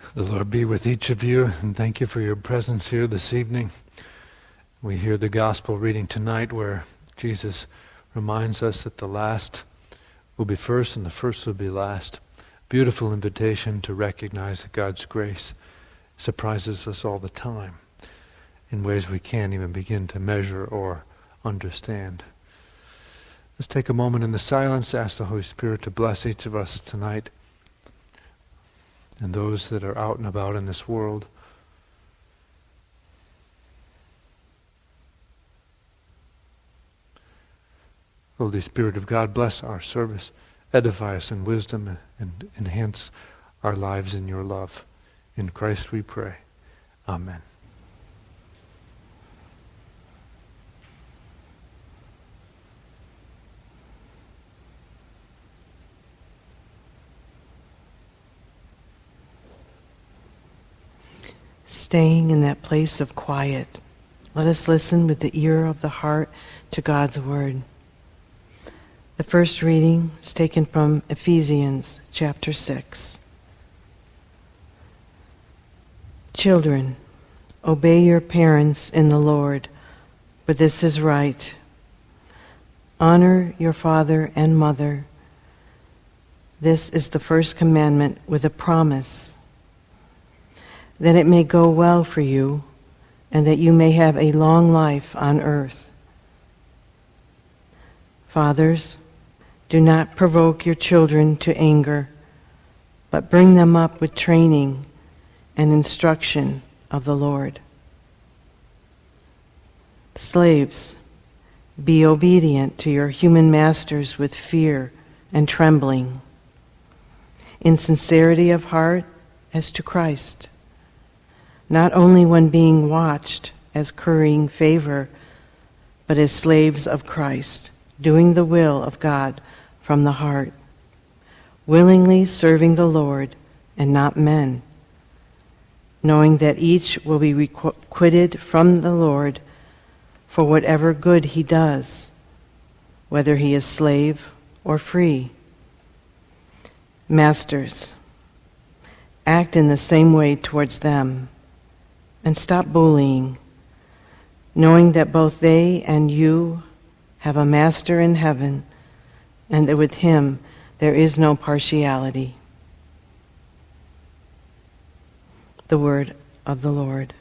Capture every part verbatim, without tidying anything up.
The Lord be with each of you, and thank you for your presence here this evening. We hear the gospel reading tonight where Jesus reminds us that the last will be first and the first will be last. Beautiful invitation to recognize that God's grace surprises us all the time in ways we can't even begin to measure or understand. Let's take a moment in the silence to ask the Holy Spirit to bless each of us tonight and those that are out and about in this world. Holy Spirit of God, bless our service, edify us in wisdom, and enhance our lives in your love. In Christ we pray. Amen. Staying in that place of quiet, let us listen with the ear of the heart to God's word. The first reading is taken from Ephesians chapter six. Children, obey your parents in the Lord, for this is right. Honor your father and mother. This is the first commandment with a promise, that it may go well for you, and that you may have a long life on earth. Fathers, do not provoke your children to anger, but bring them up with training and instruction of the Lord. Slaves, be obedient to your human masters with fear and trembling, in sincerity of heart as to Christ, not only when being watched as currying favor, but as slaves of Christ, doing the will of God from the heart, willingly serving the Lord and not men, knowing that each will be requited from the Lord for whatever good he does, whether he is slave or free. Masters, act in the same way towards them, and stop bullying, knowing that both they and you have a master in heaven, and that with him there is no partiality. The word of the Lord.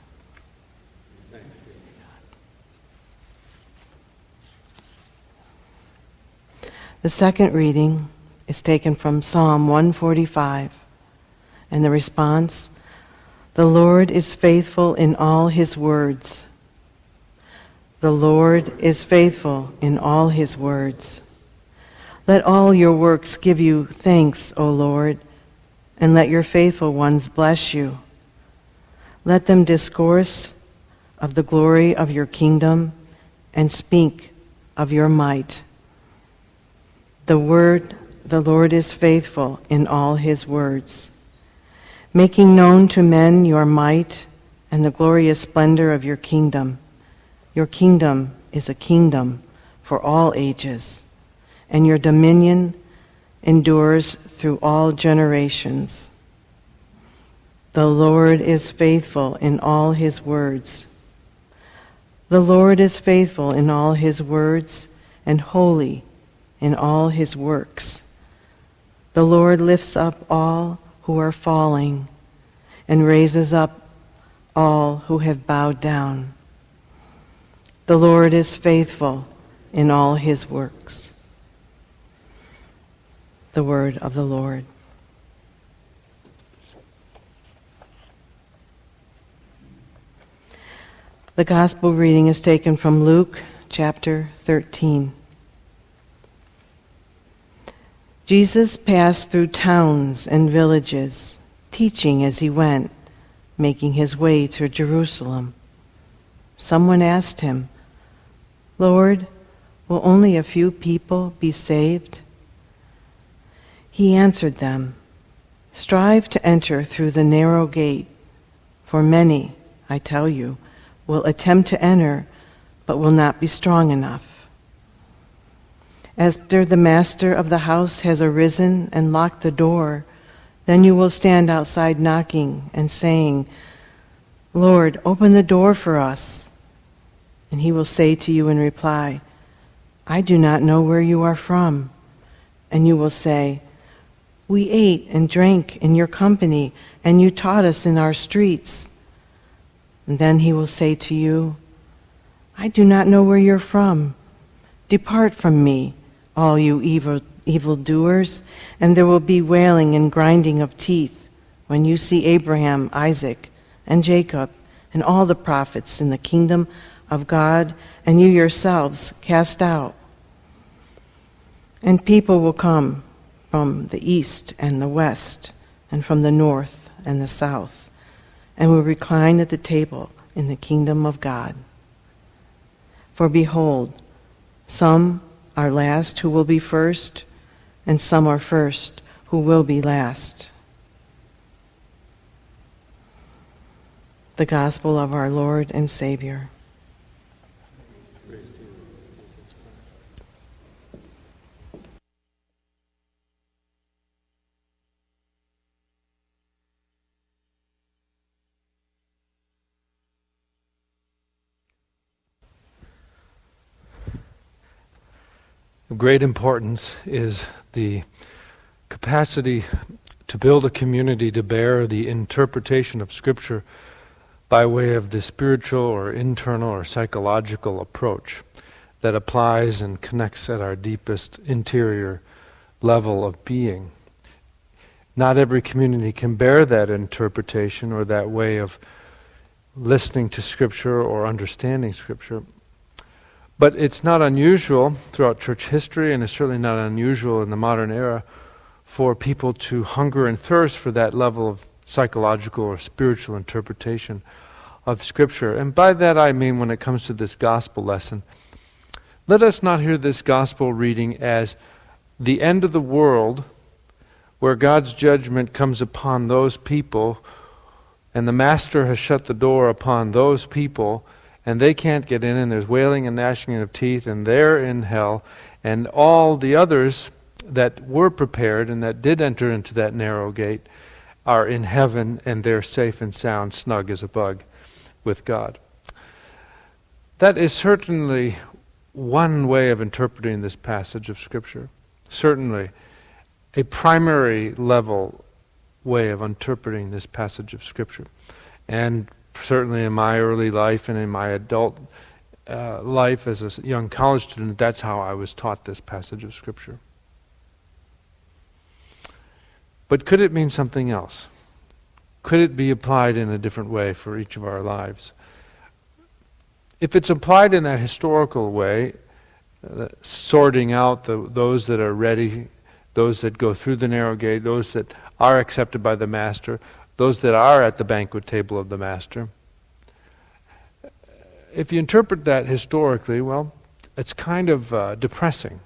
The second reading is taken from Psalm one forty-five, and the response, the Lord is faithful in all his words. The Lord is faithful in all his words. Let all your works give you thanks, O Lord, and let your faithful ones bless you. Let them discourse of the glory of your kingdom and speak of your might. The word, the Lord is faithful in all his words, making known to men your might and the glorious splendor of your kingdom. Your kingdom is a kingdom for all ages, and your dominion endures through all generations. The Lord is faithful in all his words. The Lord is faithful in all his words and holy in all his works. The Lord lifts up all who are falling and raises up all who have bowed down. The Lord is faithful in all his works. The word of the Lord. The gospel reading is taken from Luke chapter thirteen. Jesus passed through towns and villages, teaching as he went, making his way to Jerusalem. Someone asked him, Lord, will only a few people be saved? He answered them, strive to enter through the narrow gate, for many, I tell you, will attempt to enter, but will not be strong enough. After the master of the house has arisen and locked the door, Then you will stand outside knocking and saying, Lord, open the door for us. And he will say to you in reply, I do not know where you are from. And you will say, we ate and drank in your company, and you taught us in our streets. And then he will say to you, I do not know where you're from. Depart from me, all you evil evildoers, and there will be wailing and grinding of teeth when you see Abraham, Isaac, and Jacob, and all the prophets in the kingdom of God, and you yourselves cast out. And people will come from the east and the west, and from the north and the south, and will recline at the table in the kingdom of God. For behold, some are last who will be first, and some are first who will be last. The gospel of our Lord and Savior. Of great importance is the capacity to build a community to bear the interpretation of Scripture by way of the spiritual or internal or psychological approach that applies and connects at our deepest interior level of being. Not every community can bear that interpretation or that way of listening to Scripture or understanding Scripture. But it's not unusual throughout church history, and it's certainly not unusual in the modern era, for people to hunger and thirst for that level of psychological or spiritual interpretation of Scripture. And by that I mean, when it comes to this gospel lesson, let us not hear this gospel reading as the end of the world, where God's judgment comes upon those people, and the Master has shut the door upon those people, and they can't get in, and there's wailing and gnashing of teeth, and they're in hell, and all the others that were prepared and that did enter into that narrow gate are in heaven, and they're safe and sound, snug as a bug with God. That is certainly one way of interpreting this passage of Scripture. Certainly a primary level way of interpreting this passage of Scripture. And certainly in my early life and in my adult uh, life as a young college student, that's how I was taught this passage of Scripture. But could it mean something else? Could it be applied in a different way for each of our lives? If it's applied in that historical way, uh, sorting out the, those that are ready, those that go through the narrow gate, those that are accepted by the Master, those that are at the banquet table of the Master. If you interpret that historically, well, it's kind of uh, depressing.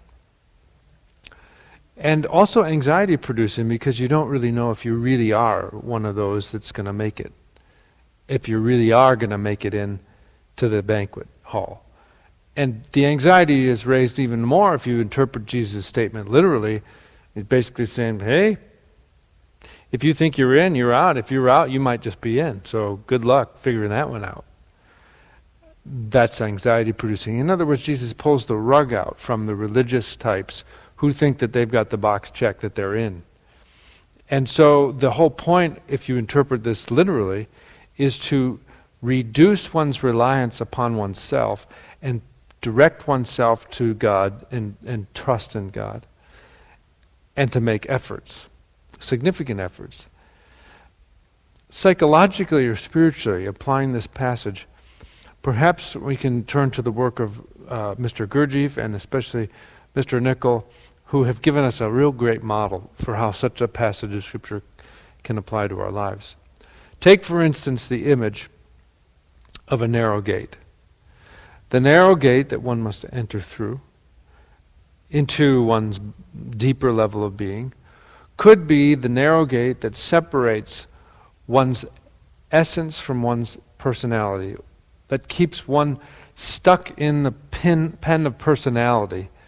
And also anxiety-producing, because you don't really know if you really are one of those that's going to make it. If you really are going to make it in to the banquet hall. And the anxiety is raised even more if you interpret Jesus' statement literally. He's basically saying, hey, if you think you're in, you're out. If you're out, you might just be in. So good luck figuring that one out. That's anxiety-producing. In other words, Jesus pulls the rug out from the religious types who think that they've got the box checked that they're in. And so the whole point, if you interpret this literally, is to reduce one's reliance upon oneself and direct oneself to God and, and trust in God, and to make efforts, significant efforts. Psychologically or spiritually, applying this passage, perhaps we can turn to the work of uh, Mister Gurdjieff and especially Mister Nickel, who have given us a real great model for how such a passage of Scripture can apply to our lives. Take, for instance, the image of a narrow gate. The narrow gate that one must enter through into one's deeper level of being could be the narrow gate that separates one's essence from one's personality, that keeps one stuck in the pin, pen of personality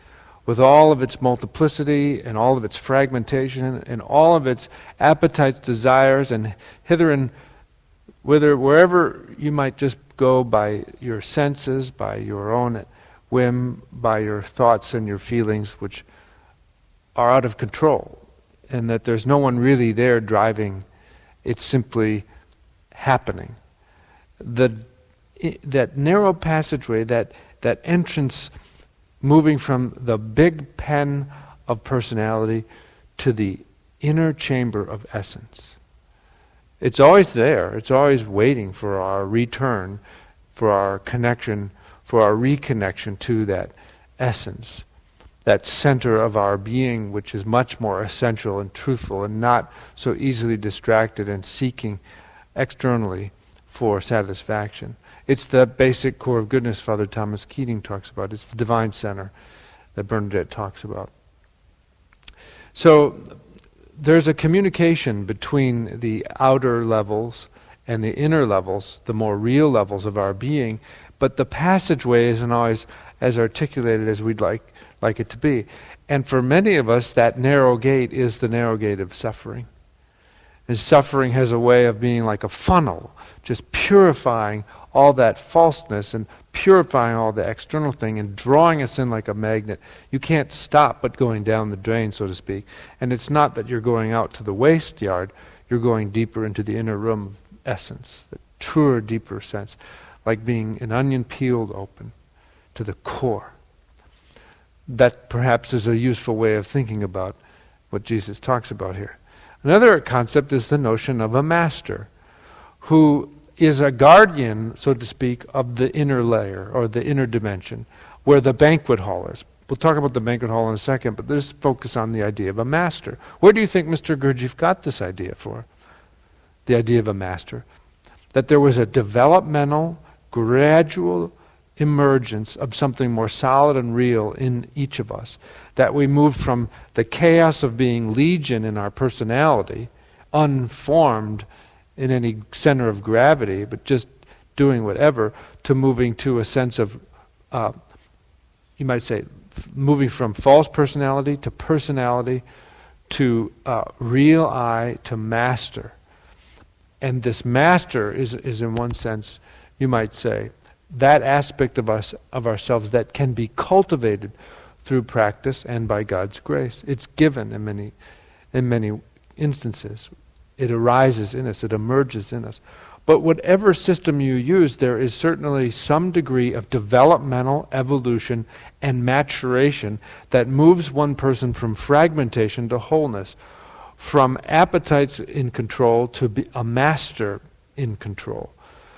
with all of its multiplicity and all of its fragmentation and all of its appetites, desires, and hither and whither, wherever you might just go by your senses, by your own whim, by your thoughts and your feelings, which are out of control, and that there's no one really there driving. It's simply happening. The, that narrow passageway, that, that entrance moving from the big pen of personality to the inner chamber of essence. It's always there. It's always waiting for our return, for our connection, for our reconnection to that essence, that center of our being, which is much more essential and truthful and not so easily distracted and seeking externally for satisfaction. It's the basic core of goodness Father Thomas Keating talks about. It's the divine center that Bernadette talks about. So there's a communication between the outer levels and the inner levels, the more real levels of our being, but the passageway isn't always as articulated as we'd like, like it to be. And for many of us, that narrow gate is the narrow gate of suffering. And suffering has a way of being like a funnel, just purifying all that falseness and purifying all the external thing and drawing us in like a magnet. You can't stop but going down the drain, so to speak. And it's not that you're going out to the waste yard, you're going deeper into the inner room of essence, the truer, deeper sense, like being an onion peeled open to the core. That perhaps is a useful way of thinking about what Jesus talks about here. Another concept is the notion of a master who is a guardian, so to speak, of the inner layer or the inner dimension, where the banquet hall is. We'll talk about the banquet hall in a second, but let's focus on the idea of a master. Where do you think Mister Gurdjieff got this idea for? The idea of a master. That there was a developmental, gradual emergence of something more solid and real in each of us. That we moved from the chaos of being legion in our personality, unformed in any center of gravity, but just doing whatever, to moving to a sense of, uh, you might say, f- moving from false personality to personality to uh, real I to master. And this master is, is in one sense, you might say, that aspect of us of ourselves that can be cultivated through practice and by God's grace. It's given in many in many instances. It arises in us, it emerges in us. But whatever system you use, there is certainly some degree of developmental evolution and maturation that moves one person from fragmentation to wholeness, from appetites in control to be a master in control.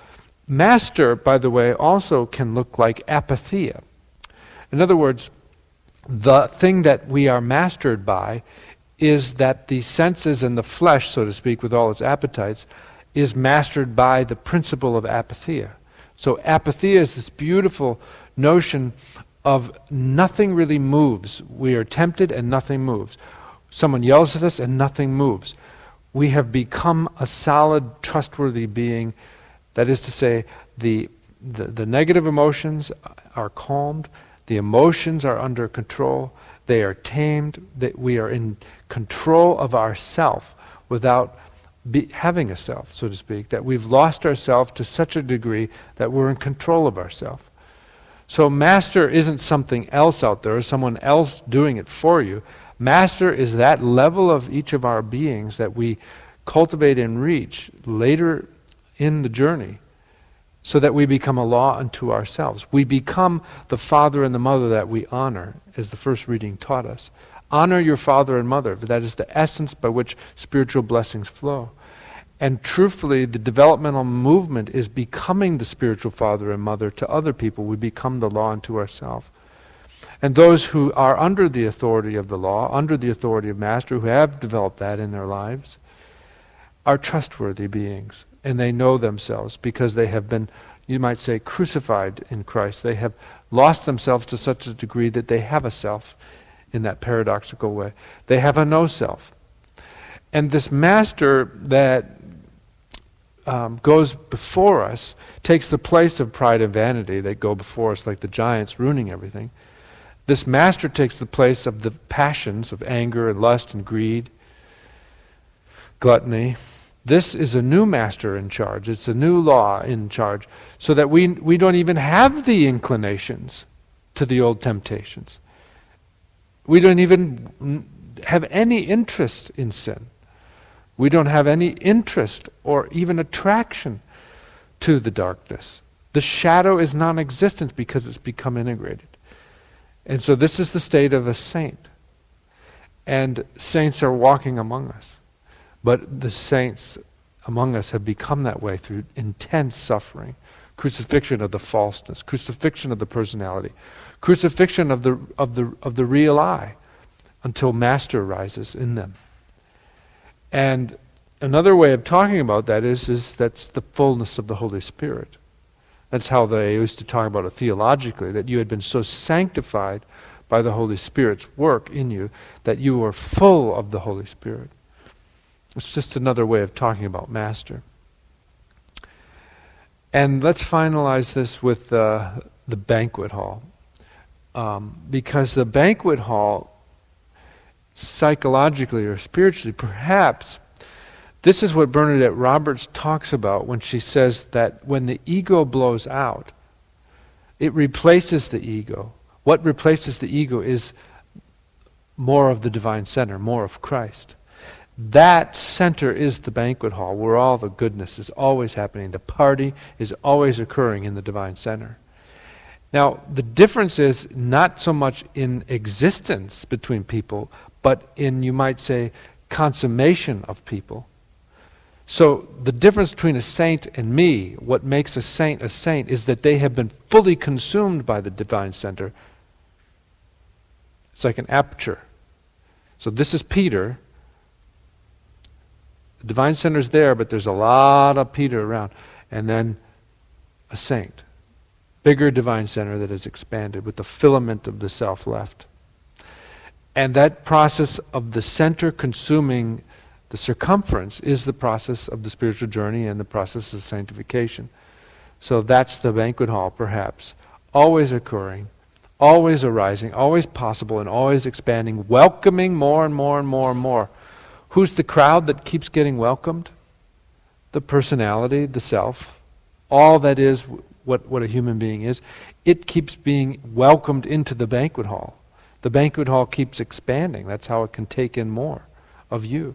Master, by the way, also can look like apatheia. In other words, the thing that we are mastered by is that the senses and the flesh, so to speak, with all its appetites, is mastered by the principle of apatheia. So apatheia is this beautiful notion of nothing really moves. We are tempted and nothing moves. Someone yells at us and nothing moves. We have become a solid, trustworthy being. That is to say, the, the, the negative emotions are calmed, the emotions are under control, they are tamed, that we are in control of ourself without be, having a self, so to speak, that we've lost ourself to such a degree that we're in control of ourselves. So master isn't something else out there, or someone else doing it for you. Master is that level of each of our beings that we cultivate and reach later in the journey, so that we become a law unto ourselves. We become the father and the mother that we honor, as the first reading taught us. Honor your father and mother. That is the essence by which spiritual blessings flow. And truthfully, the developmental movement is becoming the spiritual father and mother to other people. We become the law unto ourselves. And those who are under the authority of the law, under the authority of Master, who have developed that in their lives, are trustworthy beings. And they know themselves because they have been, you might say, crucified in Christ. They have lost themselves to such a degree that they have a self in that paradoxical way. They have a no-self. And this master that um, goes before us takes the place of pride and vanity that go before us like the giants ruining everything. This master takes the place of the passions of anger and lust and greed, gluttony. This is a new master in charge. It's a new law in charge, so that we we don't even have the inclinations to the old temptations. We don't even have any interest in sin. We don't have any interest or even attraction to the darkness. The shadow is non-existent because it's become integrated. And so this is the state of a saint. And saints are walking among us. But the saints among us have become that way through intense suffering, crucifixion of the falseness, crucifixion of the personality, crucifixion of the of the of the real I, until master arises in them. And another way of talking about that is, is that's the fullness of the Holy Spirit. That's how they used to talk about it theologically, that you had been so sanctified by the Holy Spirit's work in you that you were full of the Holy Spirit. It's just another way of talking about master. And let's finalize this with uh, the banquet hall. Um, because the banquet hall, psychologically or spiritually, perhaps, this is what Bernadette Roberts talks about when she says that when the ego blows out, it replaces the ego. What replaces the ego is more of the divine center, more of Christ. That center is the banquet hall where all the goodness is always happening. The party is always occurring in the divine center. Now, the difference is not so much in existence between people, but in, you might say, consummation of people. So the difference between a saint and me, what makes a saint a saint, is that they have been fully consumed by the divine center. It's like an aperture. So this is Peter. The divine center's there, but there's a lot of Peter around. And then a saint. Bigger divine center that is expanded with the filament of the self left. And that process of the center consuming the circumference is the process of the spiritual journey and the process of sanctification. So that's the banquet hall, perhaps. Always occurring, always arising, always possible, and always expanding, welcoming more and more and more and more. Who's the crowd that keeps getting welcomed? The personality, the self, all that is what, what a human being is. It keeps being welcomed into the banquet hall. The banquet hall keeps expanding. That's how it can take in more of you.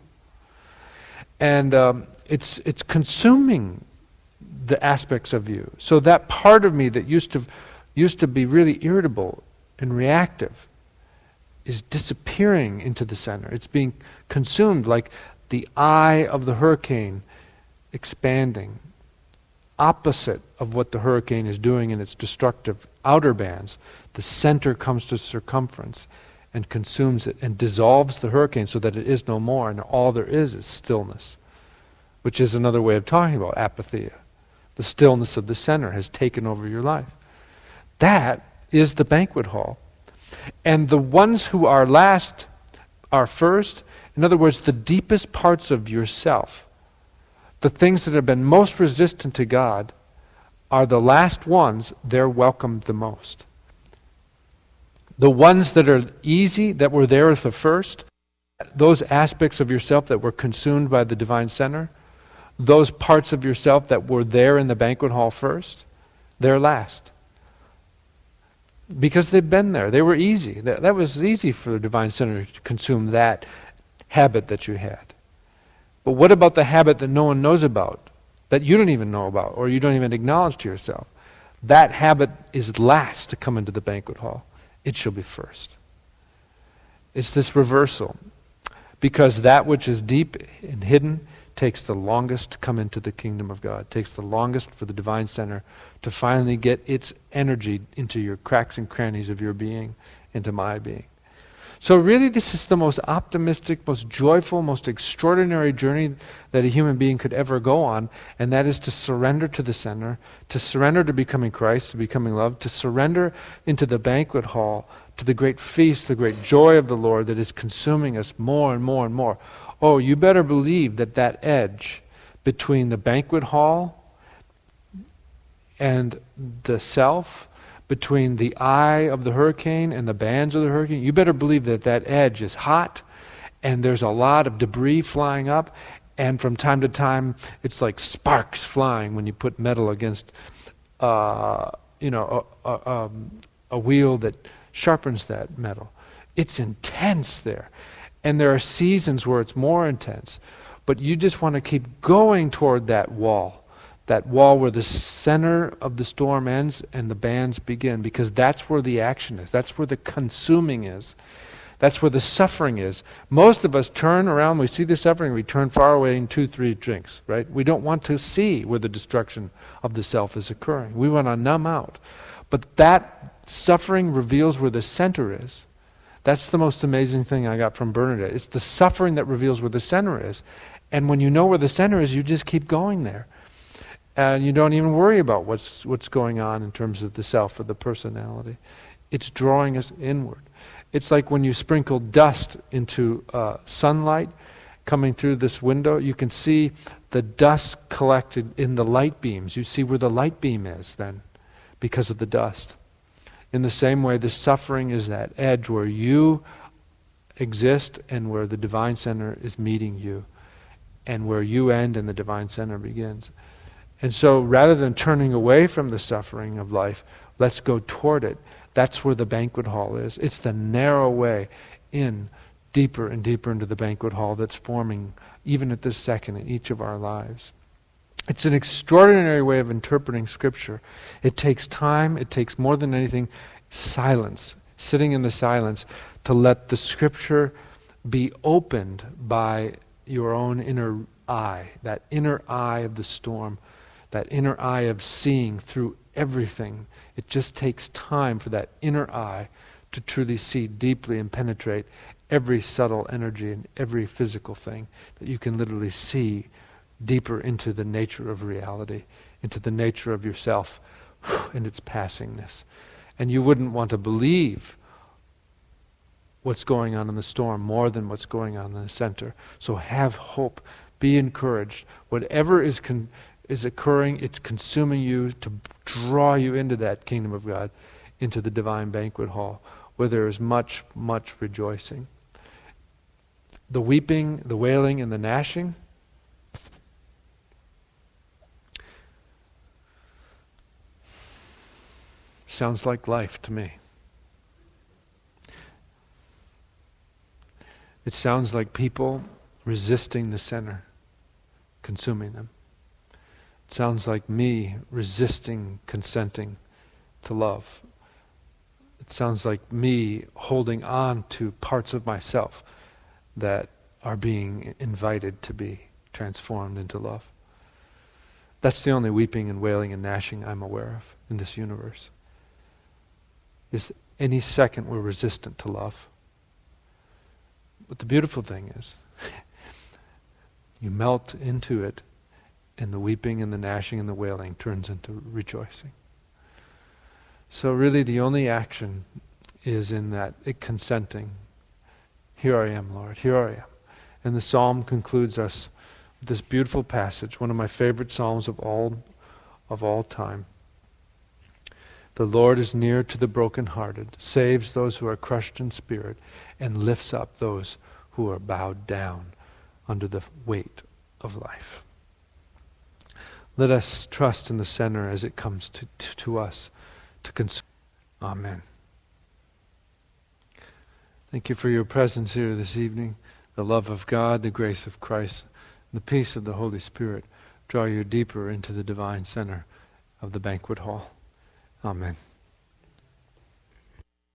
And um, it's it's consuming the aspects of you. So that part of me that used to used to be really irritable and reactive is disappearing into the center. It's being consumed like the eye of the hurricane expanding, opposite of what the hurricane is doing in its destructive outer bands. The center comes to circumference and consumes it and dissolves the hurricane so that it is no more, and all there is is stillness, which is another way of talking about apatheia. The stillness of the center has taken over your life. That is the banquet hall. And the ones who are last are first. In other words, the deepest parts of yourself, the things that have been most resistant to God, are the last ones. They're welcomed the most. The ones that are easy, that were there at the first, those aspects of yourself that were consumed by the divine center, those parts of yourself that were there in the banquet hall first, they're last. Because they've been there. They were easy. That, that was easy for the divine center to consume that habit that you had. But what about the habit that no one knows about, that you don't even know about, or you don't even acknowledge to yourself? That habit is last to come into the banquet hall. It shall be first. It's this reversal. Because that which is deep and hidden takes the longest to come into the kingdom of God. It takes the longest for the divine center to finally get its energy into your cracks and crannies of your being, into my being. So really this is the most optimistic, most joyful, most extraordinary journey that a human being could ever go on, and that is to surrender to the center, to surrender to becoming Christ, to becoming love, to surrender into the banquet hall, to the great feast, the great joy of the Lord that is consuming us more and more and more. Oh, you better believe that that edge between the banquet hall and the self, between the eye of the hurricane and the bands of the hurricane, you better believe that that edge is hot, and there's a lot of debris flying up, and from time to time it's like sparks flying when you put metal against uh, you know, a, a, um, a wheel that sharpens that metal. It's intense there. And there are seasons where it's more intense. But you just want to keep going toward that wall. That wall where the center of the storm ends and the bands begin. Because that's where the action is. That's where the consuming is. That's where the suffering is. Most of us turn around, we see the suffering, we turn far away in two, three drinks, right? We don't want to see where the destruction of the self is occurring. We want to numb out. But that suffering reveals where the center is. That's the most amazing thing I got from Bernadette. It's the suffering that reveals where the center is. And when you know where the center is, you just keep going there. And you don't even worry about what's what's going on in terms of the self or the personality. It's drawing us inward. It's like when you sprinkle dust into uh, sunlight coming through this window, you can see the dust collected in the light beams. You see where the light beam is then because of the dust. In the same way, the suffering is that edge where you exist and where the divine center is meeting you, and where you end and the divine center begins. And so rather than turning away from the suffering of life, let's go toward it. That's where the banquet hall is. It's the narrow way in, deeper and deeper into the banquet hall that's forming even at this second in each of our lives. It's an extraordinary way of interpreting Scripture. It takes time, it takes more than anything, silence, sitting in the silence to let the Scripture be opened by your own inner eye, that inner eye of the storm, that inner eye of seeing through everything. It just takes time for that inner eye to truly see deeply and penetrate every subtle energy and every physical thing, that you can literally see deeper into the nature of reality, into the nature of yourself and its passingness. And you wouldn't want to believe what's going on in the storm more than what's going on in the center. So have hope. Be encouraged. Whatever is con- is occurring, it's consuming you to draw you into that kingdom of God, into the divine banquet hall, where there is much, much rejoicing. The weeping, the wailing, and the gnashing, sounds like life to me. It sounds like people resisting the center, consuming them. It sounds like me resisting, consenting to love. It sounds like me holding on to parts of myself that are being invited to be transformed into love. That's the only weeping and wailing and gnashing I'm aware of in this universe. Is any second we're resistant to love. But the beautiful thing is, you melt into it, and the weeping and the gnashing and the wailing turns into rejoicing. So really the only action is in that it consenting. Here I am, Lord, here I am. And the psalm concludes us with this beautiful passage, one of my favorite psalms of all of all time. The Lord is near to the brokenhearted, saves those who are crushed in spirit, and lifts up those who are bowed down under the weight of life. Let us trust in the center as it comes to, to, to us to consume. Amen. Thank you for your presence here this evening. The love of God, the grace of Christ, the peace of the Holy Spirit draw you deeper into the divine center of the banquet hall. Amen.